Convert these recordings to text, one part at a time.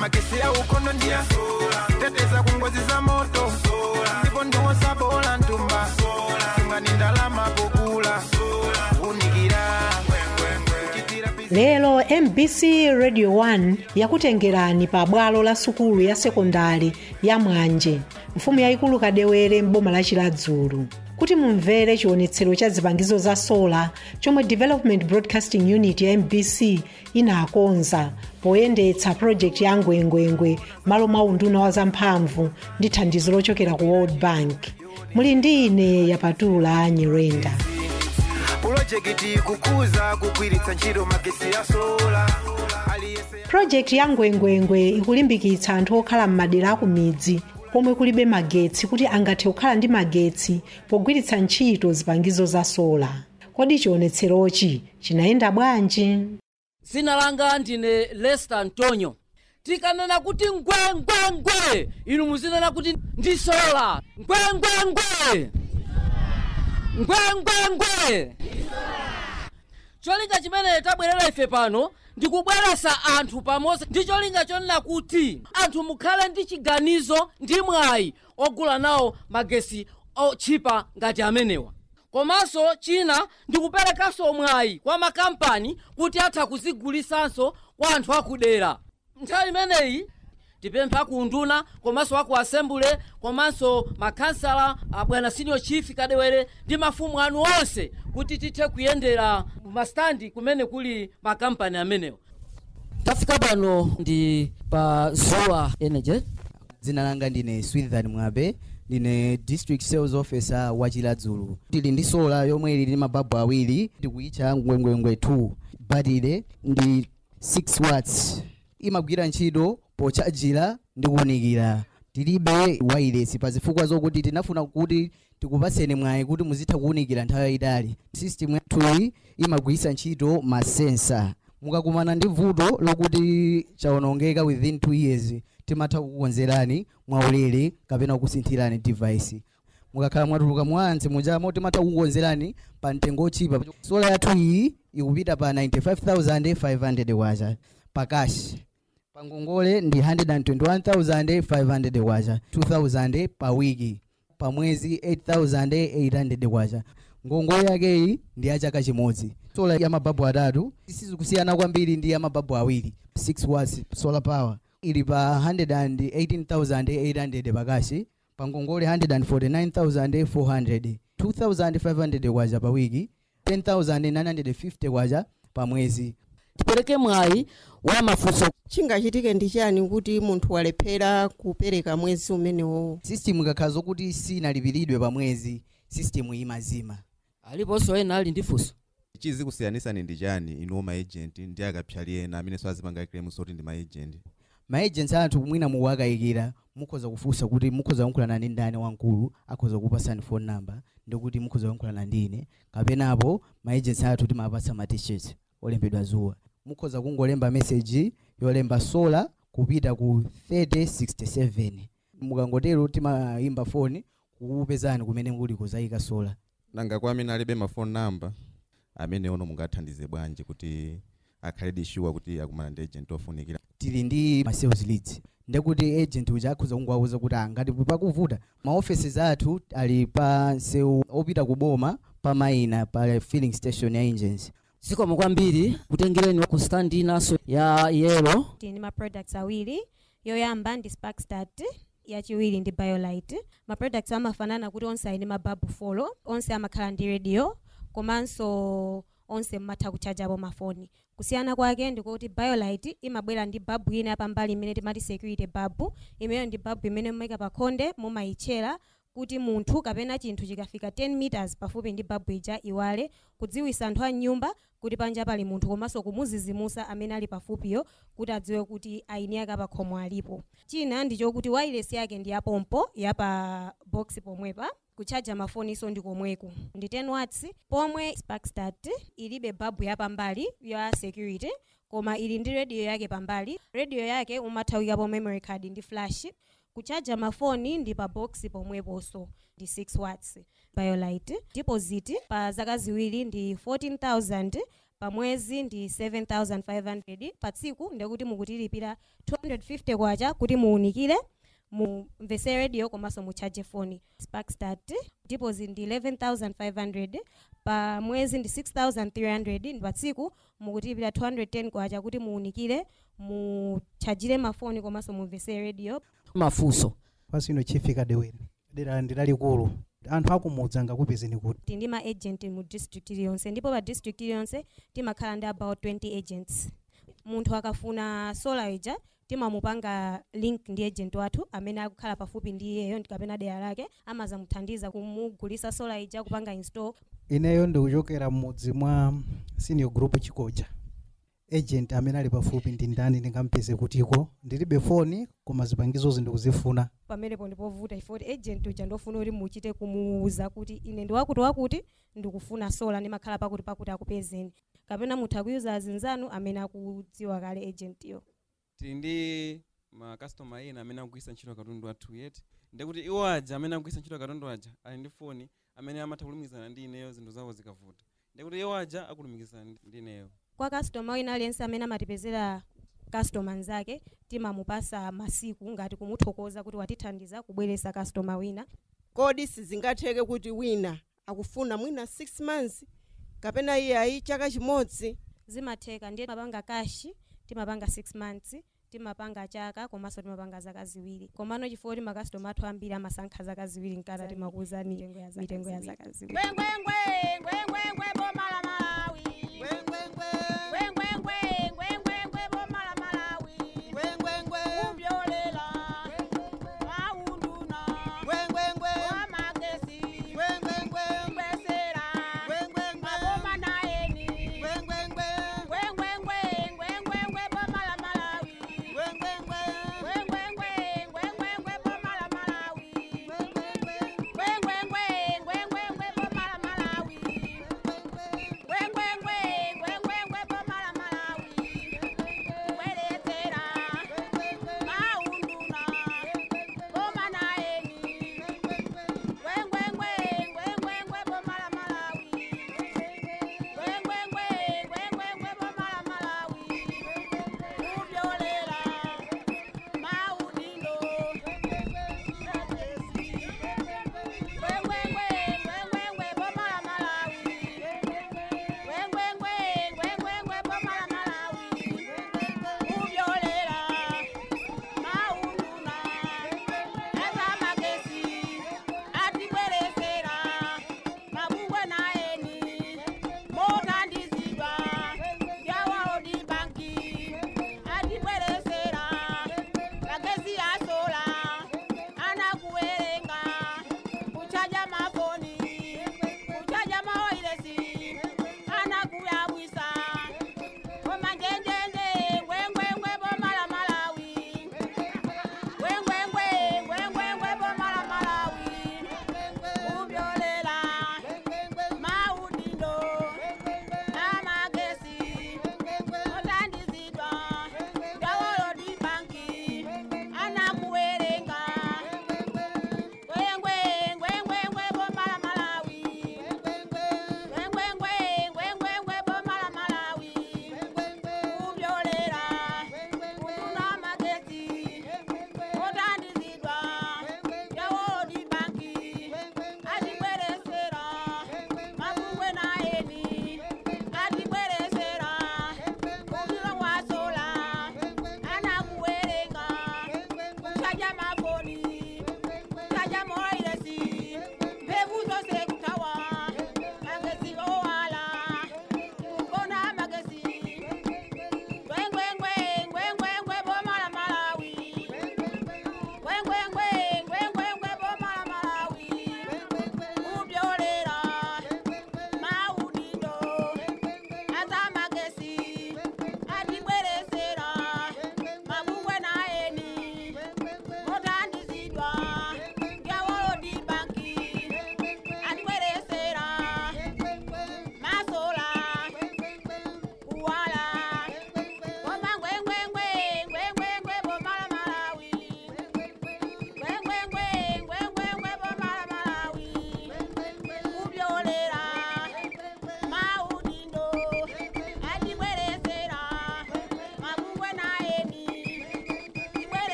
magesi ya ukono ndia teteza kungozi za moto ndipo ndio sabola ntumba ngani ndalama pokula unikira. Lero MBC Radio 1 yakutengerani pa bwalo la sukulu ya sekondari ya Mwanje, mfumu yaikulu Kadewere mboma la Chiladzulu, kuti mumvere chionetsero cha zipangizo za sola chomwe Development Broadcasting Unit ya MBC inakonza poyendetsa project ya ngwengwengwe malo mwa unduna wa zamphamvu ndi thandizo lochokera ku World Bank. Muli ndi ine Yapatula Nyirenda. Project ya ngwengwengwe ikulimbikitsa anthu okhala m'madera aku midzi komwe kulibe magetsi kuti angathe kukhala ndi magetsi pogwiritsa ntchito zipangizo za sola. Kodi chionetserochi chinayenda bwanji? Dzina langa ndine Lester Antonio. Tikanena kuti ngwengwengwe, inu muzinena kuti ndi sola. Ngwengwengwe. Ngwengwengwe. Cholinga chimene tabwerera ife pano ndikubweretsa anthu pamodzi ndi cholinga chonena kuti anthu mukhale ndi chiganizo ndi mwayi ogula nawo magesi otchipa ngati amenewa. Komanso china ndikuperekanso mwayi kwa makampani kuti atha kuzigulisanso kwa anthu akudera. Nthawi imeneyi tipempha ku unduna komanso aku assembly komanso makansala abwana senior chief Kadewere ndi mafumu anu onse kuti tithe kuyendera mastandi kumene kuli makampani amenewo. Tafika pano ndi pa Zoa Energy. Dzina langa ndine Swithan Mwabe, ndine district sales officer wa Chiladzulu. Tili ndi sola yomwe ili ndi mababu awiri ndikuyitcha ngwengwengwe 2. Battery ndi 6 watts. Imagwira ntchito pochajira ndi kuunikira. Tilibe wireless pazifukwa zokuti tinafuna kuti tikupaseni mwayi kuti muzitha kuunikira nthawi yayitali. System yathu imagwiritsa ntchito masensa. Mukakumana ndi vuto lokuti chaonongeka within 2 years timatha kukonzerani mwaulere kapena kusinthirani device. Mukakhala mwatuluka mwanzi mujamo timatha kukonzerani pa mtengo ochipa. Sola yathu iyi ikupita pa 95,500 kwacha pa cash. Pangongole ndi 121,500 kwacha, 2,000 pa wiki, pa mwezi 8,800 kwacha. Ngongole yake iyi ndi ya chaka chimodzi. Sola ya mababu atatu sizikusiyana kwambiri ndi ya mababu awiri. 6 watts solar power ili pa 118,800 pa cash, pangongole 149,400, 2,500 kwacha pa wiki, 10,950 kwacha pa mwezi. Tipereke mwayi wa mafunso. Chingachitike ndi chani kuti munthu walephera kupereka mwezi umenewo? System ikakhala zokuti sinalipiridwe pa mwezi, system imazima. Aliponso ena ali ndi funso. Chizi kusiyanisa ndi chani inu ma agent ndi akapyali ena amene swazipanga claim soti ndi ma agent? Ma agents anthu mwina muwakayikira mukhoza kufunsa kuti mukhoza kuyankhulana ndi ndani wankulu akhoza kupasani phone number ndikuti mukhoza kuyankhulana ndi ine, kapenapo ma agents athu timapatsa ma t-shirts olembedwa Zuwa. Mukhoza kungolemba message yolemba sola kupita ku 3067. Mukangotero timayimba phone kukupezani kumene muli kuzayika sola. Nanga kwa amene alibe ma phone number amene ono mungathandize bwanji kuti akhale sure kuti akumana ndi agent ofunikira? Tili ndi ma sales leads ndekuti agent uja akhoza kungwauza kuti ngati pakuvuta ma offices athu ali pa sewu opita kuboma pa maina pa filling station ya engines. Zikomo kwambiri kutengereni ku stand inaso ya yellow. Tini ma products awiri, yoyamba ndi Sparkstart, yachiwiri ndi BioLite. Ma products amafanana kuti onse ali mababu follow, onse amakhala ndi radio, komanso onse matha kuchaja abo mafoni. Kusiyana kwake ndikuti BioLite imabwera ndi babu ina pambali imene timati security babu, imene ndi babu imene mumayika pa khonde mumayichera kuti munthu kapena chinthu chikafika 10 meters pafupi ndi babu ija iwale kudziwisa anthu a nyumba kuti panja pali munthu komanso kumuzizimusa amene ali pafupiyo kuti adziwe kuti aini yake pa khomo alipo. China ndicho kuti wireless yake ndi yapompo yapa box pomwepa, kuchaja mafoni so ndi komweko ndi 10 watts, pomwe Sparkstart ilibe babu yapambali ya security koma ili ndi radio yake pambali. Radio yake umathawika po memory card ndi flash. Kuchaja mafoni ndi pa box pomweponso ndi 6 watts. BioLite deposit pa zaka ziwiri ndi 14,000 pa mwezi ndi 7500 pa tsiku ndekuti mukutilipira 250 kwacha kuti muunikire mumvese radio komanso muchaje foni. Sparkstart deposit ndi 11500 pa mwezi ndi 6300 pa tsiku mukutilipira 210 kwacha kuti muunikire muchajire mafoni komanso mumvese radio. Mafunso pasino chifika dewere dera ndilalikulu anthu akumudza ngakupezeni kuti ndi ma agent mu district iliyonse ndipo pa district iliyonse timakhala ndi about 20 agents. Munthu akafuna solar ija timamupanga link ndi agent wathu amene akukhala pafupi ndi iyeyo kapena dera lake amazamuthandiza kumugulisa solar ija kupanga install. Ineyo ndikuchokera mmudzi mwa senior group Chikoja. Agent amene ali pafupi ndi ndani ndingampeze kutiko ndilibe foni koma zipangizo ndikuzifuna. Pamenepo ndipovuta ifoti agent uja ndofuna kuti muchite kumuuza kuti ine ndi wakuti ndikufuna sola ndimakhala pakuti akupezeni kapena mutha kuyuza azinzanu amene akudziwa kale agent yo. Tili ndi ma customer ena amene akugwisa ntchito katundu athu yeti ndekuti iwo aja amene akugwisa ntchito katundu aja ali ndi foni amene amatha kulumikizana ndi ineyo zinthu zawo zikavuta ndekuti iwo aja akulumikizana ndi ineyo. Kwa customer wina aliyense amene amatipezera customer nzake timamupasa masiku ngati kumuthokoza kuti watithandiza kubweresa customer wina. Kodi sizingatheke kuti wina akufuna mwina 6 months kapena iye ayi chaka chimodzi? Zimatheka ndiye mapanga kashi timapanga 6 months timapanga chaka komanso timapanga zaka ziwiri komano chifukwa ma customer athu ambiri amasankha zaka ziwiri nkata timakuuzani mitengo ya zaka ziwiri.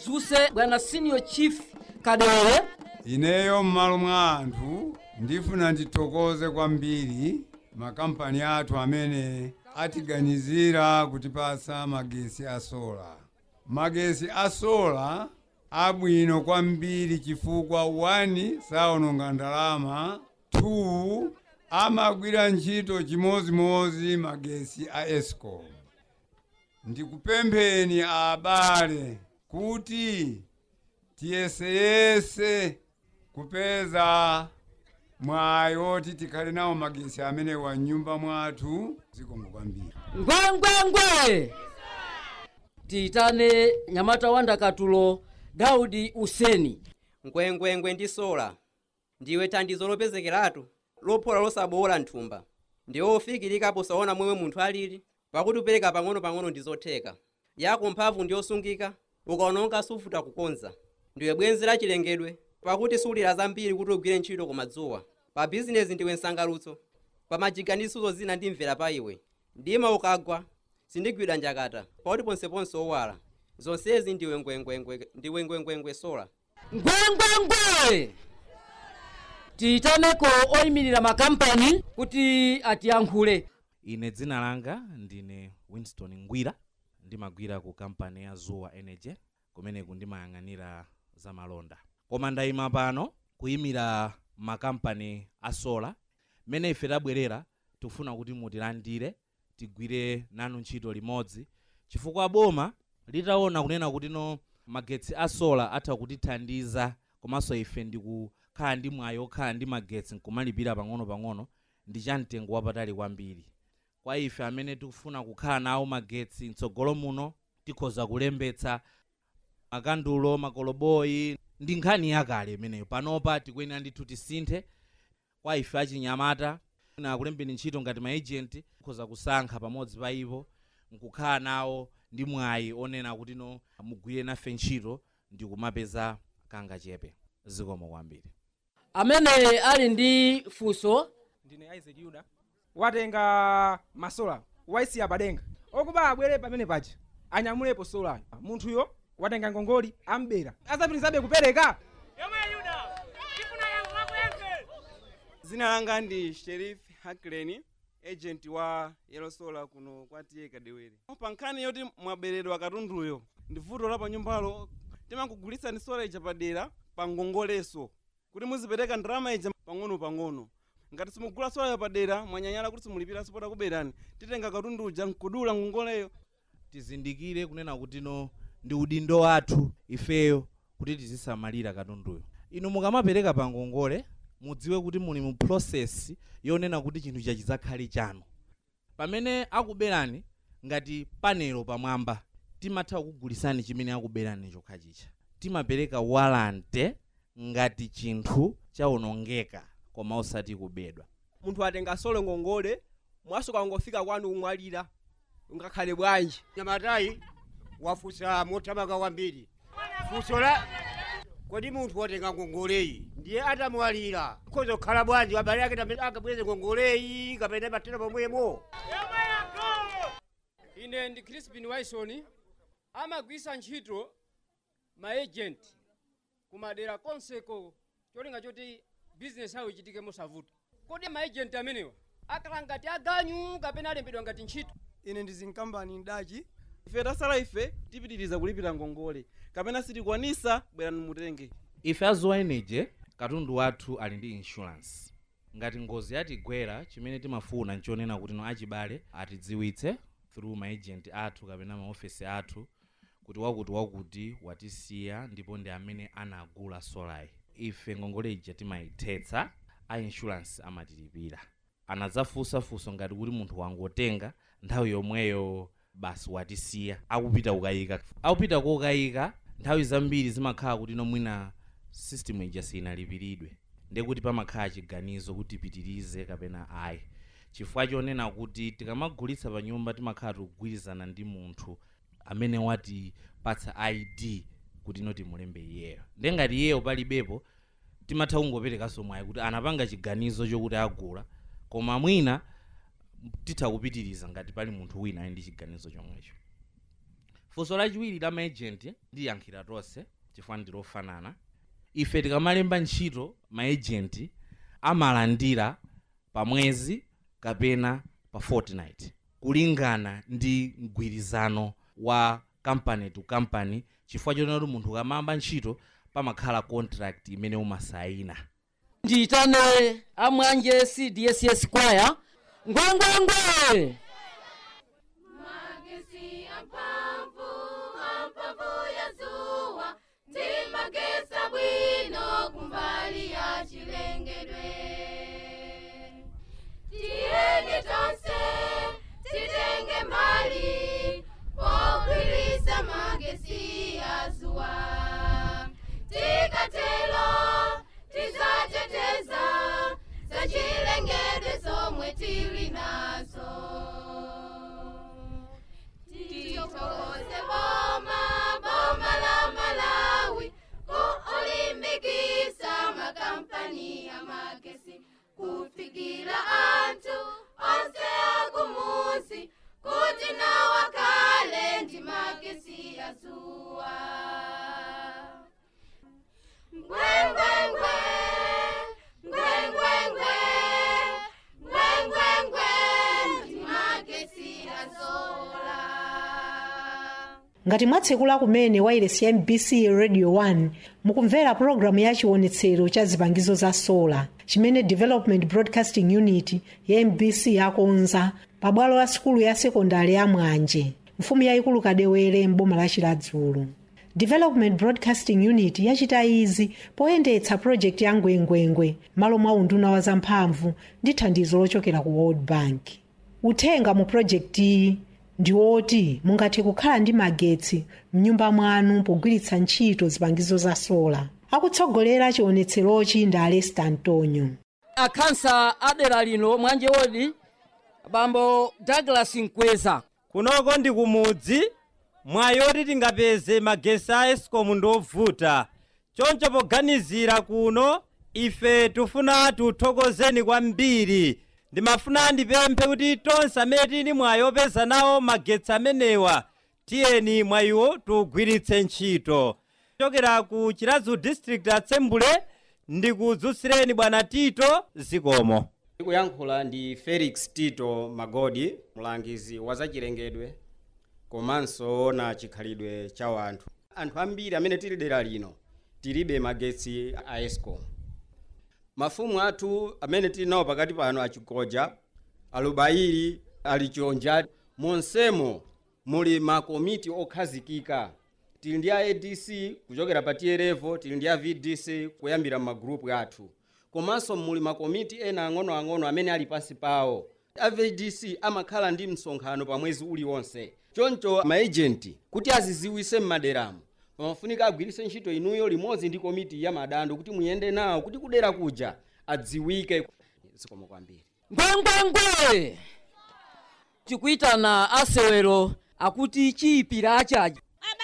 adzuse bwana senior chief Kadewere. Ineyo m'malo mwa anthu ndifuna ndithokoze kwambiri makampani athu amene atiganizira kutipasa magesi a sola. Magesi a sola abwino kwambiri chifukwa 1 saononga ndalama, 2 amagwira ntchito chimozimozi magesi a Eskom. Ndikupempheni abale kuti tiyeseyese kupeza mwayi woti tikhale nawo magesi amene wa nyumba mwathu zikomo kwambiri. Ngwengwengwe titane nyamata wanda Katulo Daudi Useni. Ngwengwengwe ndi sola ndiwe thandizo lopezekeratu lophola losabowola nthumba ndiwe ofikirika posaona momwe munthu alili pakuti upereka pang'ono ndizotheka yako mphamvu ndiyosungika ukaononga sufuta kukonza ndiwe bwenzi la chilengedwe pakuti sulira zambiri kuti ugwire ntchito kumadzuwa pa bizinesi ndiwe nsangalutso pa majiganiso zina ndimvera pa iwe ndima ukagwa sindigwira njakata pakuti ponseponse owala zonsezi ndiwe ngwengwengwe sola. Ngwengwengwe tiyitaneko oyimirira makampani kuti atiyankhule. Ine dzina langa ndine Winston Ngwira ndimagwira ku kampani ya Zuwa Energy kumeneku ndimayang'anira za malonda. Koma ndayima pano kuyimira makampani a sola mene ife tabwerera tufuna kuti mutilandire tigwire nanu ntchito limodzi chifukwa boma litaona kunena kuti no magetsi a sola atha kutithandiza komanso ife ndikukhala ndi mwayi okhala ndi magetsi nkumalipira pang'ono ndi chamtengo wapatali kwambiri. Kwa ife amene tikufuna kukhala nawo magetsi mtsogolo muno tikhoza kulembetsa makandulo makoloboyi ndi nkhani yakale imeneyo panopa tikuyenera ndithu tisinthe. Kwa ife achinyamata na kulembera ntchito ngati ma agent tikhoza kusankha pamodzi pa iwo nkukhala nawo ndi mwayi onena kuti no mugwire nafe ntchito ndi kumapeza kanga chepe. Zikomo kwambiri. Amene ali ndi funso ndine Isaac Yuda watenga masola waisiya padenga okuba abwere pamene paja anyamulepo sola munthuyo watenga ngongoli ambera azapitirizabe kupereka. Zina langa ndi Sheriff Hakleni agent wa Yellow Solar kuno kwa tiye Kadewere. Pa nkhani yoti mwaberedwa katunduyo ndi vuto la pa nyumbalo timakugulitsa ni sola ija padera pa ngongoleso kuti muzipereka ndalama ija pang'ono. Ngati simugula sola ya padera mwanyanyala kuti simulipira sipota kuberani titenga katundu uja nkudula ngongoleyo. Tizindikire kunena kuti no ndi udindo wathu ifeyo kuti tizisamalira katunduyo. Inu mukamapereka pa ngongole mudziwe kuti muli mu process yonena kuti chinthu chachizakhale chanu. Pamene akuberani ngati panelo pamwamba timatha kugulisani chimene akuberani chokhachicha. Timapereka warranty ngati chinthu chaonongeka koma osati kubedwa. Munthu atenga sola ngongole mwasuka ngofika kwanu kumwalira ungakhale bwanji. Nyamatayi wafusa motamaka kwambiri. Fusola kodi munthu watenga ngongoleyi ndiye atamwalira khozo khala bwanji wabale yake tamene akabweze ngongoleyi kapena matenda pomwemo. Ine ndi Crispin Wilson amagwisa ntchito ma agent kumadera konseko cholinga choti business yawo ichitike mosavuta. Kodi ma agent amenewa akhala ngati aganyu kapena alembedwa ngati ntchito. Ine ndizinkampani ndachi ife tasala ife tipitiriza kulipira ngongole kapena sitikwanisa bwerani mutenge. Ife Zuwa Energy katundu wathu ali ndi insurance. Ngati ngozi yatigwera chimene timafuna nchonena kuti no achibale atidziwitse through ma agent athu kapena ma office athu kuti wakuti watisiya ndipo ndi amene anagula solayi. Ife ngongole ija timayithetsa a insurance amatilipira. Anadzafunsa funso ngati kuti munthu wangotenga nthawi yomweyo basi watisiya akupita kukayika nthawi zambiri zimakhala kuti nomwina system ija sinalipiridwe ndekuti pamakhala chiganizo kuti pitirize kapena ayi. Chifukwa chonena kuti tikamagulitsa pa nyumba timakhala tikugwirizana ndi munthu amene watipatsa ID kuti no timulembe iyeyo. Ndengati iyeyo palibepo timatha kungoperekanso mwayi kuti anapanga chiganizo chokuti agula koma mwina titha kupitiriza ngati pali munthu wina ali ndi chiganizo chomwecho. funso lachiwiri la maagent ndiyankhira tonse chifukwa ndilofanana. Ife tikamalemba ntchito maagent amalandira pa mwezi kapena pa fortnight kulingana ndi mgwirizano wa company to company, chifukwa chonoti munthu kamamba ntchito pamakhala contract imene umasayina. Ndiyitane amwanje CDSS choir ngwengwengwe. Magesi amphamvu ya zuwa ndimagesa bwino kumbali ya chilengedwe. Tiyeni tonse titenge mbali pogwirisa magesi ya zuwa. Tikatelo tizateteza za chilengedwe zomwe tili nazo. Titokoze boma la Malawi kulimbikisa makampani ya magesi kufikira anthu onse akumuzi kuti nawo akhale ndi magesi ya zuwa. Ngwengwengwe, ngwengwengwe, ngwengwengwe, ndi magesi ya sola. Ngati mwatsekula kumene wireless ya MBC Radio 1 mukumvera programu ya chiwonetsero cha zipangizo za sola chimene Development Broadcasting Unit ya MBC yakonza pa bwalo la sukulu ya sekondari ya Mwanje, mfumu yayikulu Kadewere m'boma la Chiladzulu. Development Broadcasting Unit yachita izi poyendetsa project ya ngwengwengwe malo mwa unduna wa zamphamvu ndi thandizo lochokera ku World Bank. Uthenga mu project iyi ndi woti mungathe kukhala ndi magetsi mnyumba mwanu pogwiritsa ntchito zipangizo za sola. Akutsogolera chiwonetserochi ndi Alesta Antonio. Akhansa adera lino Mwanje wodi bambo Douglas Nkweza. Kunoko ndi kumudzi mwayoti tingapeze magesi a Eskom ndovuta. Choncho poganizira kuno ife tufuna tuthokozeni kwambiri. Ndimafuna ndipemphe kuti tonse amene tili mwayopeza nawo magetsi amenewa tiyeni mwayiwo tugwiritse ntchito. Chokera ku Chiladzulu District Assembly ndikudzutsireni bwana Tito zikomo. Kuyankhula ndi Felix Tito Magodi, mlangizi wa zachilengedwe komanso na chikhalidwe cha wanthu. Anthu ambiri amene tili dera lino tilibe magetsi a Eskom. Mafumu athu amene tili nawo pakati pano achikoja, alubairi, alichonja, monsemo muli makomiti okhazikika. Tili ndi ADC kuchokera pa tier level, tili ndi VDC kuyambira magrupu athu. Komanso muli makomiti ena ang'ono amene ali pansi pawo. AVDC amakhala ndi msonkhano pa mwezi uliwonse. Choncho maagenti kuti aziziwise m'maderamo pamafunika agwiritse ntchito inuyo limodzi ndi komiti ya madando kuti muyende nawo kuti kudera kuja adziwike. Zikomo kwambiri. Ngwengwengwe tikuitana asewero akuti chiyipira achaji.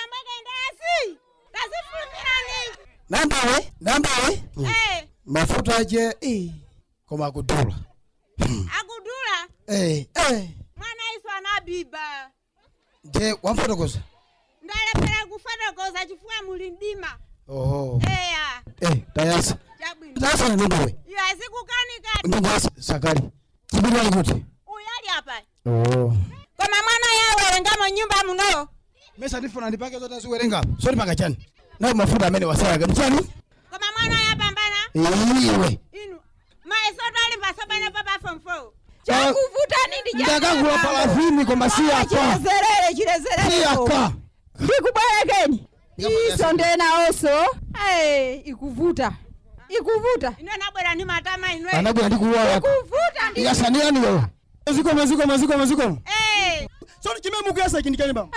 Nambawe mafuta aje koma akudula. Akudula? Mwana iso anabiba. Je, wamfotokoza? Ndalepera kufotokoza chifukwa muli mdima. Oho. Tayasa. Chabwino. Tayasa na nambawe. Iyo azikukanika. Ndingasa sakali. Tibiri kuti. Uyali hapa. Oh. Koma mwana yawe ngamo nyumba muno. Mesa ndifuna ndipake zote ziwerenga. Sori pakachani. Na mafuta amene wasaka mchani? Koma mwana yapambana? Iwe. Inu. Maeso tali pasabana papa form 4. Chakuvuta nindi jana. Ndakagula parafini koma si hapa. Chilezerere. Si hapa. Ndikubwerekeni. Iso ndena oso. Ikuvuta. Ino nabwera ni matama inwe. Anabwera ndikuwa. Ikuvuta ndi. Yasaniani wewe. Zikomo. Sori chimemu kuyasa kindikani ba.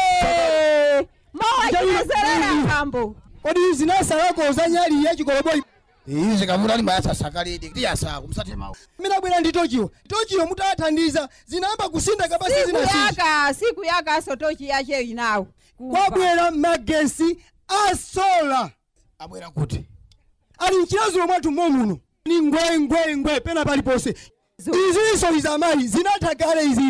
Mawa chilezerere kambo. Kodi zinasa wako uzanyali ya chikoloboi. Izi kamuna ali mayasa sakali ndi yasa kumsate mawu. Mina bwera ndi Tokyo mutathandiza zinamba kusinda kabasi zinashinda. Siku yaka so Tokyo yache inawo. Kwabwera magesi a sola. Abwera kuti. Ali mchilazo mwatu momuno. Ni ngwe pena pali pose. Izi so izamali zinatakale izizi.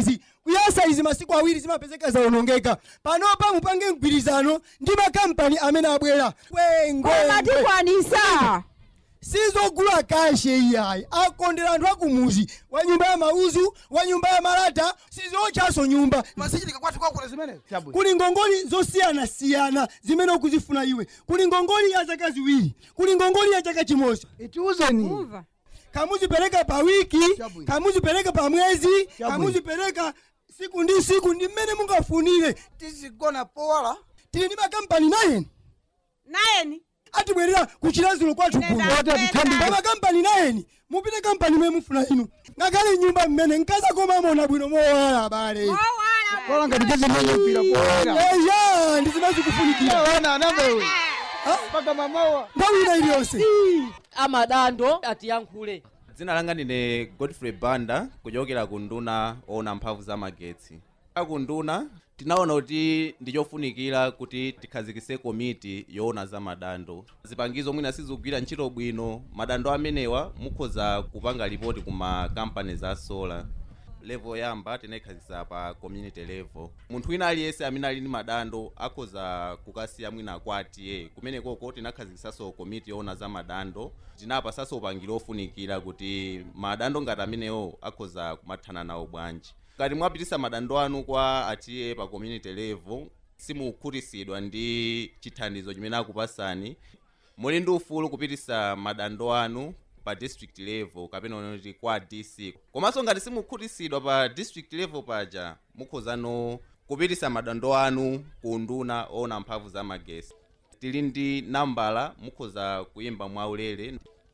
kuyasa izi masiku awiri zimapezeka zaonongeka panopa mupange mgwirizano ndi makampani amene abwera matikwanisa sizogula kashe iyayi akondera anthu akumuzi wa nyumba ya mauzu wa nyumba ya malata sizochaso nyumba masichitika kwati kwakula zimene kuli ngongoli zosiyanasiyana zimene ukuzifuna iwe kuli ngongoli ya zaka ziwiri kuli ngongoli ya chaka chimodzi itiuzeni kamuzipereka pa wiki kamuzipereka pa mwezi kamuzipereka siku ndi siku ndi mmene mungafunire tizigona powala tili ndi makampani nayeni atibwerera kuchilazulo kwathu kuno makampani nayeni mupite kampani mwe mufuna inu ngakhale nyumba mmene nkaza koma mona bwino mowala abale kola ngati keze mwenyepira eya ndizimazi kufunikira wana anabewe paka mamawa ndawina iliyonse amadando atiyankhule. dzina langa ndine Godfrey Banda kuchokera ku nduna oona mphamvu za magetsi. Ku nduna tinaona kuti ndichofunikira kuti tikhazikise komiti yoona za madando. Zipangizo mwina sizigwira ntchito bwino, madando amenewa mukhoza kupanga ripoti ku makampani za solar. Level yamba tinayikhazikisa pa community level. Munthu wina aliyense amene ali ndi madando akhoza kukasiya mwina kwati kumene koko tinakhazikisaso komiti yoona za madando. Tinapasaso upangiro ofunikira kuti madando ngati amenewo akhoza kumathana nawo bwanji. Ngati mwapitisa madando anu kwa atiye pa community level simukhutisidwa ndi chithandizo chimene akupasani, muli ndi ufulu kupitisa madando anu pa district level kapena unoti kwa DC. Komanso ngati simukhutisidwa pa district level paja mukhozano kupitisa madando anu ku nduna oona mphamvu za magetsi. Tili ndi nambala mukhoza kuyimba mwaulere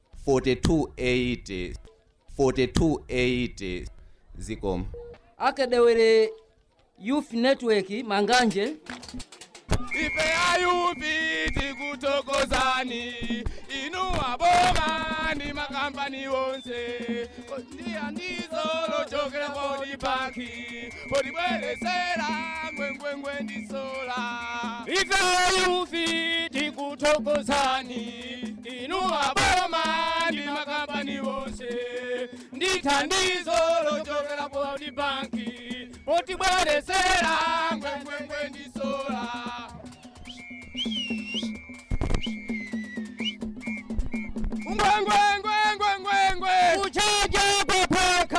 4280 zikomo. Akedewere Youth Network Manganje. Ife ayupi tikutokozani inu aboma ni makampani wonse ndia ndizo lochokera bodi paki bodi bweresera ngwengwengwe ndisola. Ife ayupi tikutokozani inu aboma ni makampani wonse nditandizo lochokera bodi paki bodi bweresera ngwengwengwe ndisola. Uchaja kwa peka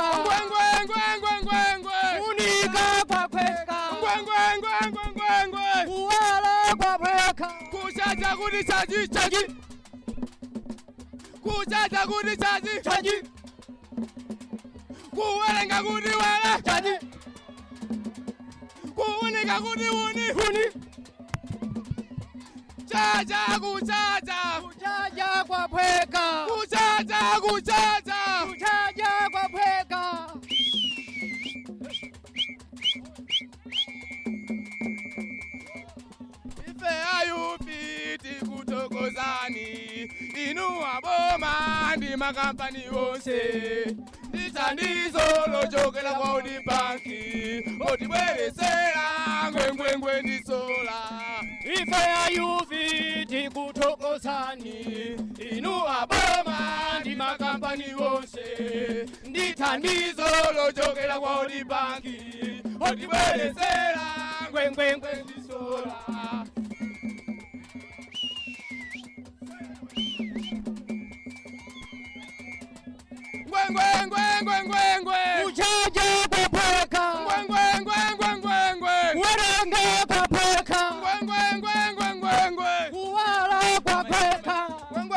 unika kwa peka uwala kwa peka kuchaja kuni chaji kuchaja kuni chaji kuwelenga kuni wala chaji kuunika kuni uni chaja kuchaja kwa peka kuchaja kwa peka. Ife ayupi tikutokozani inu aboma ndi makampani wonse nditandizo lochokera kwa udibanki otibweresera ngwengwengwe ndisola. Ife ayupi tikutokozani inu aboma ndi makampani wonse nditandizo lochokera kwa udibanki otibweresera ngwengwengwe ndisola. Uchaja kwa peka uwelenga kwa peka uwala kwa peka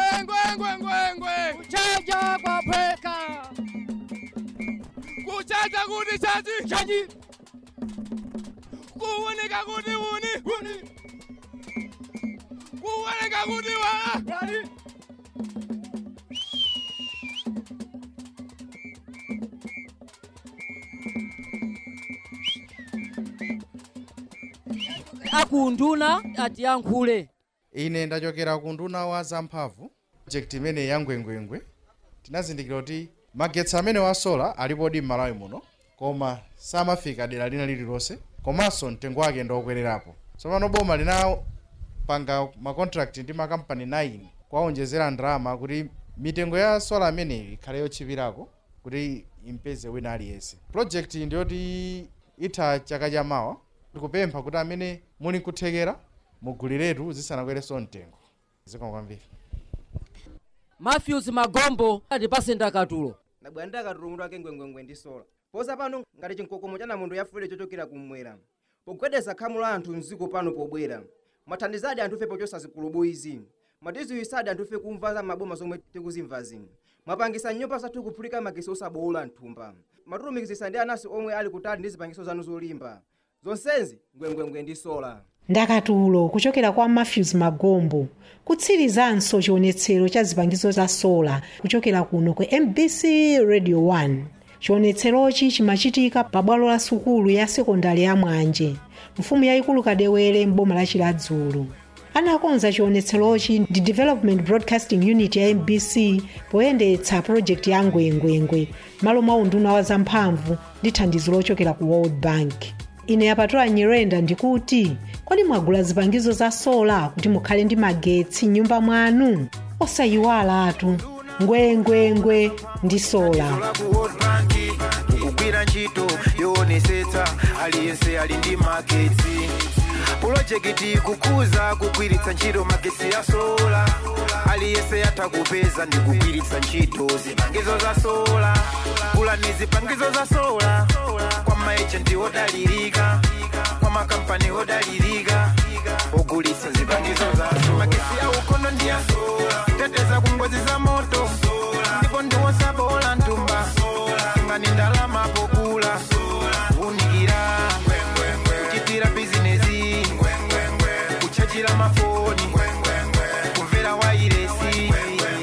uchaja kwa peka kuchaja kuti chaji kuunika kuti uni kuwelenga kuti wala. Akunduna atiyankhule. Ine ndachokera ku nduna wa zamphamvu. Project imene ya ngwengwengwe tinazindikira kuti magetsi amene wa solar alipodi m'Malawi muno koma samafika dera lina lililonse komanso mtengo wake ndokwererapo. Tsopano boma linapanga macontract ndi makampani 9 kwaonjezera ndalama kuti mitengo ya solar amene ikhale yotchipirako kuti impeze wina aliyense. Project ndiyoti itha chaka chamawa. Tikupempha kuti amene muli kuthekera muguliretu zisanakwerenso mtengo. Zikomo kwambiri. Matthews Magombo atipase ndakatulo. Ndabwera ndakatulo munthu wake ngwengwengwe ndi sola. Posa pano ngati chinkokomo cha namunthu yafulire chochokera kumwera. Pogwedeza khamu la anthu mziko pano pobwera. Mwathandizadi anthu ife pochosa zikulubu izi. Mwatiziwisadi anthu ife kumva za maboma zomwe tikuzimvazi. Mwapangisa nyumba zathu kuphulika magesi osabowola nthumba. Matulumikizisa ndi anasi omwe ali kutali ndi zipangiso zanu zolimba. Zonsezi ngwengwengwe ndi sola. Ndakatulo kuchokera kwa Matthews Magombo kutsirizanso chionetsero cha zipangizo za sola kuchokera kuno ku MBC Radio 1. Chionetserochi chimachitika pa bwalo la sukulu ya sekondari ya Mwanje, mfumu yayikulu Kadewere m'boma la Chiladzulu. Anakonza chionetserochi ndi Development Broadcasting Unit ya MBC poyendetsa project ya ngwengwengwe malo mwa unduna wa zamphamvu ndi thandizo lochokera ku World Bank. Ine yapatola Nyirenda ndikuti kodi mwagula zipangizo za sola kuti mukhale ndi magetsi nyumba mwanu? Osayiwalatu ngwengwengwe ndi sola. Kugwira ntchito yoonetsetsa aliyense ali ndi magetsi. Pulojekiti kukuza kugwiritsa ntchito magetsi ya sola. Aliyense atakupeza ndi kugwiritsa ntchito zipangizo za sola. Gulani zipangizo za sola kwa maejenti odalirika, kwa makampani odalirika ogulitsa zipangizo za sola. Magetsi ya ukono ndi ya sola. Teteza kungozi za moto ndipo ndiwosabola ntumba. Ngani ndalama pokula unikira kuchitira bizinesi, kuchajira mafoni, kumvera wairesi.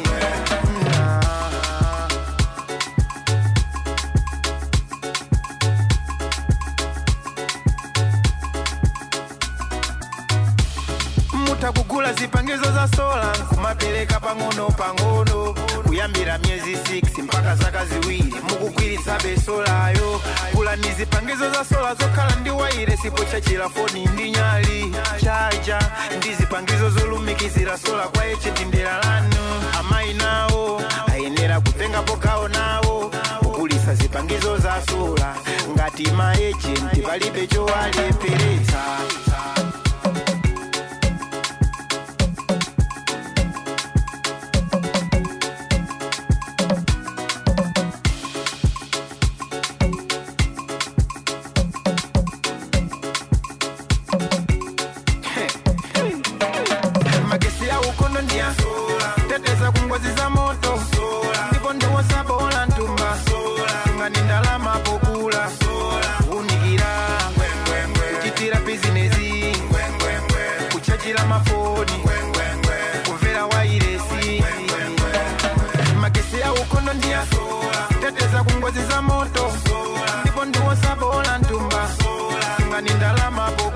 Mutakugula zipangizo za sola kumapeleka pang'ono pang'ono kuyambira miezi 6 mpaka zaka ziwiri mukugwiritsa besolayo. Gulani zipangizo za sola zokhala ndi wairesi pochajira foni ndi nyali chaja ndi zipangizo zolumikizira sola kwa ejenti ndera lanu. Amayi nawo ayenera kutengapo gawo nawo kugulitsa zipangizo za sola ngati maejenti palibe chowalepheretsa. Teteza kungozi za moto ndipo ndiwosabola ntumba. Ngani ndalama pokula unikira kuchitira bizinesi, kuchajira mafoni, kumvera wairesi. Magesi ya ukono ndi ya sola. Teteza kungozi za moto ndipo ndiwosabola ntumba. Ngani ndalama